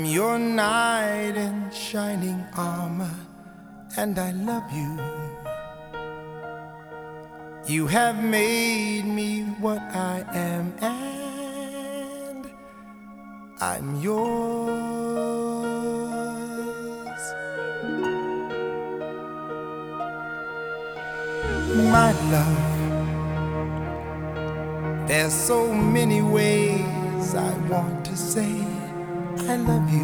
Your knight in shining armor, and I love you. You have made me what I am, and I'm yours. My love, there's so many ways I want to say I love you.